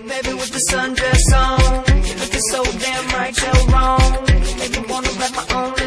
baby, with the sundress on. You're looking so damn right, you're wrong. Make me wanna write my own